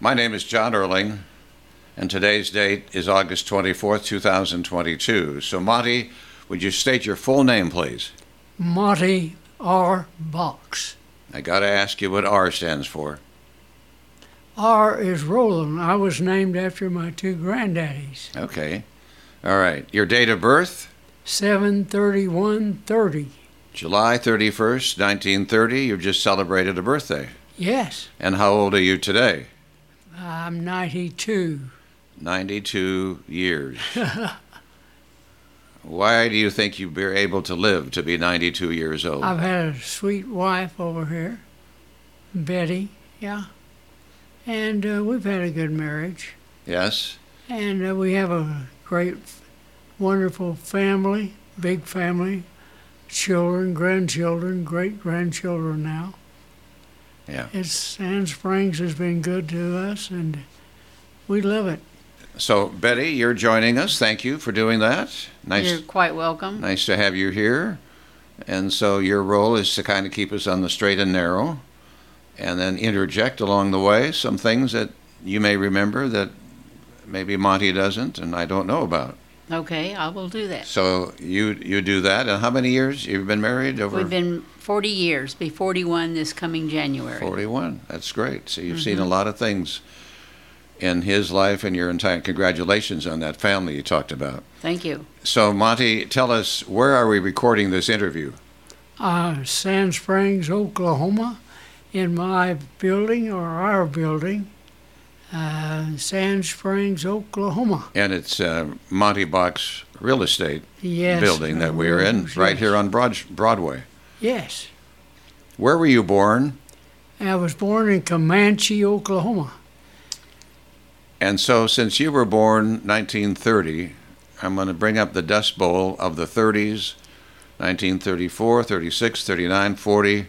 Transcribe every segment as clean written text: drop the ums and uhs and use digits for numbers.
My name is John Erling, and today's date is August 24th, 2022. So, Monty, would you state your full name, please? Monty R. Box. I got to ask you what R stands for. R is Roland. I was named after my two granddaddies. Okay. All right. Your date of birth? 7/31/30. July 31st, 1930. You just celebrated a birthday. Yes. And how old are you today? I'm 92. 92 years. Why do you think you were able to live to be 92 years old? I've had a sweet wife over here, Betty, yeah. And we've had a good marriage. Yes? And we have a great, wonderful family, big family, children, grandchildren, great-grandchildren now. Yeah. Sand Springs has been good to us, and we love it. So, Betty, you're joining us. Thank you for doing that. You're quite welcome. Nice to have you here. And so your role is to kind of keep us on the straight and narrow and then interject along the way some things that you may remember that maybe Monty doesn't and I don't know about. Okay, I will do that. So you do that. And how many years you've been married? We've been 40 years, be 41 this coming January. 41. That's great. So you've seen a lot of things in his life and your entire congratulations on that family you talked about. Thank you. So, Monty, tell us, where are we recording this interview? Sand Springs, Oklahoma, in my building or our building, Sand Springs, Oklahoma. And it's Monty Box Real Estate building that we're in, right here on Broadway. Yes. Where were you born? I was born in Comanche, Oklahoma. And so since you were born 1930, I'm going to bring up the Dust Bowl of the 30s, 1934, 36, 39, 40,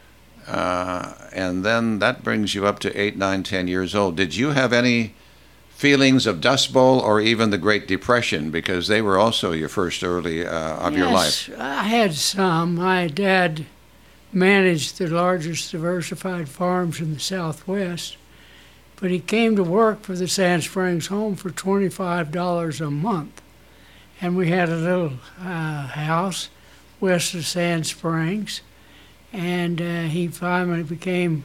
and then that brings you up to 8, 9, 10 years old. Did you have any feelings of Dust Bowl or even the Great Depression, because they were also your first early of your life? Yes, I had some. My dad managed the largest diversified farms in the Southwest, but he came to work for the Sand Springs home for $25 a month. And we had a little house west of Sand Springs, and he finally became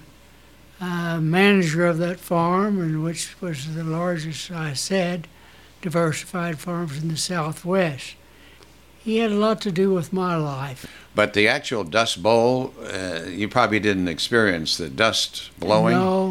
manager of that farm, and which was the largest, I said, diversified farms in the Southwest. He had a lot to do with my life. But the actual Dust Bowl, you probably didn't experience the dust blowing?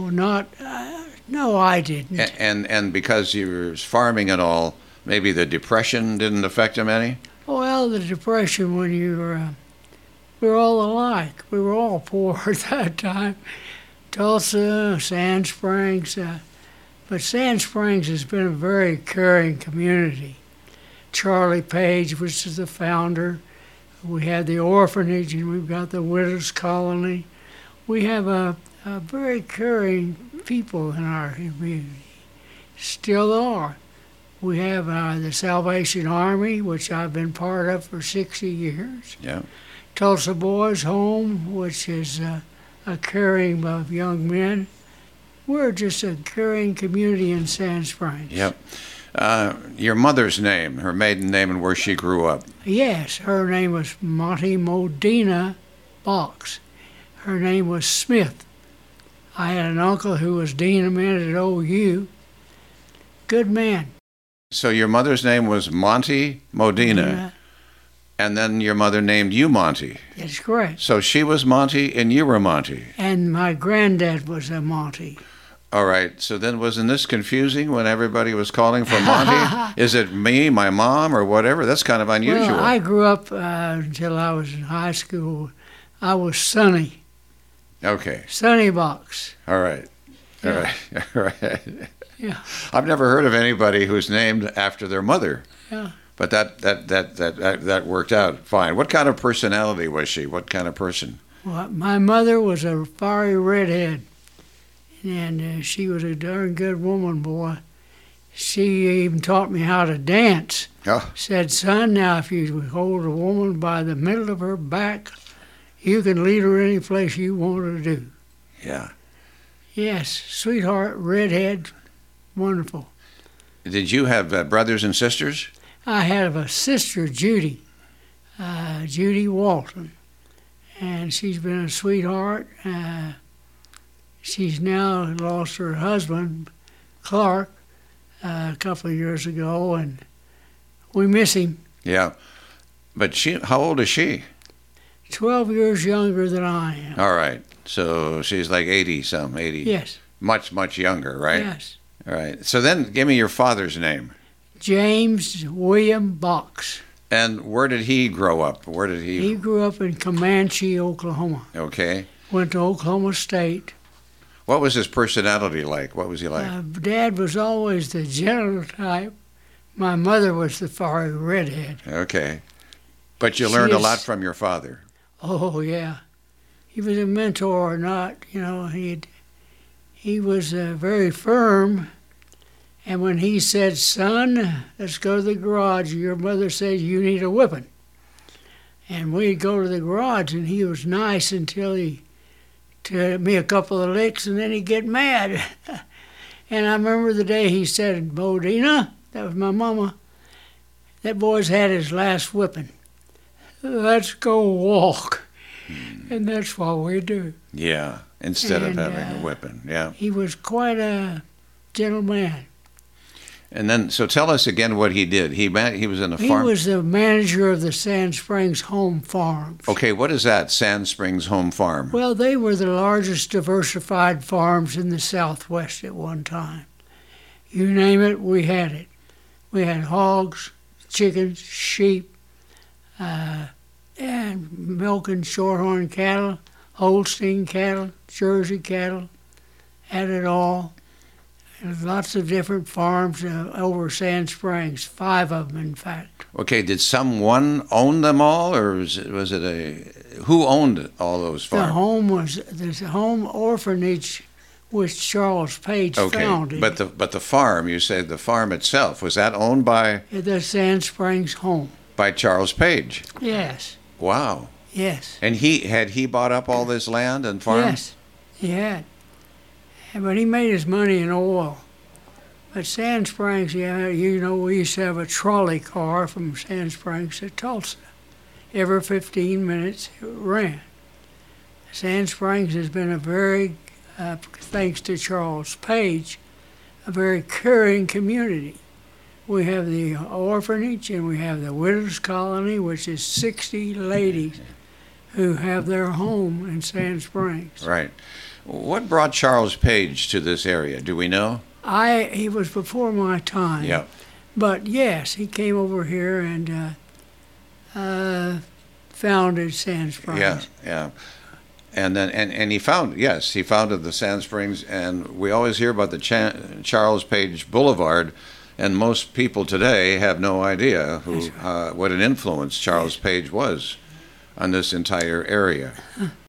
No, I didn't. And because you were farming and all, maybe the Depression didn't affect him any? Well, the Depression, when we were all alike. We were all poor at that time. Tulsa, Sand Springs. But Sand Springs has been a very caring community. Charlie Page, which is the founder. We had the orphanage, and we've got the Widows Colony. We have a very caring people in our community. Still are. We have the Salvation Army, which I've been part of for 60 years. Yeah. Tulsa Boys Home, which is a caring of young men. We're just a caring community in Sand Springs. Yep. Your mother's name, her maiden name, and where she grew up. Yes, her name was Monty Modena Box. Her name was Smith. I had an uncle who was dean of men at OU. Good man. So your mother's name was Monty Modena, and then your mother named you Monty. That's correct. So she was Monty and you were Monty. And my granddad was a Monty. All right. So then wasn't this confusing when everybody was calling for Monty? Is it me, my mom, or whatever? That's kind of unusual. Well, I grew up until I was in high school. I was Sonny. Okay. Sonny Box. All right. All Yeah. right. All right. Yeah. I've never heard of anybody who's named after their mother. Yeah. But that worked out fine. What kind of personality was she? What kind of person? Well, my mother was a fiery redhead, and she was a darn good woman, boy. She even taught me how to dance. Oh. Said, son, now if you hold a woman by the middle of her back, you can lead her any place you want her to do. Yeah. Yes, sweetheart, redhead, wonderful. Did you have brothers and sisters? I have a sister, Judy, Judy Walton, and she's been a sweetheart. She's now lost her husband, Clark, a couple of years ago, and we miss him. Yeah. But how old is she? 12 years younger than I am. All right. So she's like 80-some, 80. Yes. Much, much younger, right? Yes. All right. So then give me your father's name. James William Box. And where did he grow up? Where did he? He grew up in Comanche, Oklahoma. Okay. Went to Oklahoma State. What was his personality like? What was he like? Dad was always the gentle type. My mother was the fiery redhead. Okay. But you She learned a is- lot from your father. Oh, yeah. He was a mentor, not, he was very firm. And when he said, son, let's go to the garage, your mother said you need a whipping. And we'd go to the garage, and he was nice until he took me a couple of licks, and then he'd get mad. And I remember the day he said, Bodina, that was my mama, that boy's had his last whipping. Let's go walk. And that's what we do. Yeah. Instead of And, having a whipping. Yeah. He was quite a gentleman. And then, so tell us again what he did. He was in a He farm. was the manager of the Sand Springs Home Farms. Okay, what is that? Sand Springs Home Farm. Well, they were the largest diversified farms in the Southwest at one time. You name it, we had it. We had hogs, chickens, sheep, and milk and shorthorn cattle, Holstein cattle, Jersey cattle, had it all. And lots of different farms over Sand Springs, 5 of them, in fact. Okay, did someone own them all, or was it who owned all those farms? The home orphanage which Charles Page Okay, founded. but the farm, you said the farm itself, was that owned by The Sand Springs home. Charles Page? Yes, Wow. yes. And he bought up all this land and farm? Yes, he had. But he made his money in oil. But Sand Springs, we used to have a trolley car from Sand Springs to Tulsa. Every 15 minutes it ran. Sand Springs has been thanks to Charles Page, a very caring community. We have the orphanage and we have the widows' colony, which is 60 ladies who have their home in Sand Springs. Right. What brought Charles Page to this area? Do we know? He was before my time. Yeah. But yes, he came over here and founded Sand Springs. Yeah, yeah. And then and he founded the Sand Springs, and we always hear about the Charles Page Boulevard, and most people today have no idea what an influence Charles Page was on this entire area.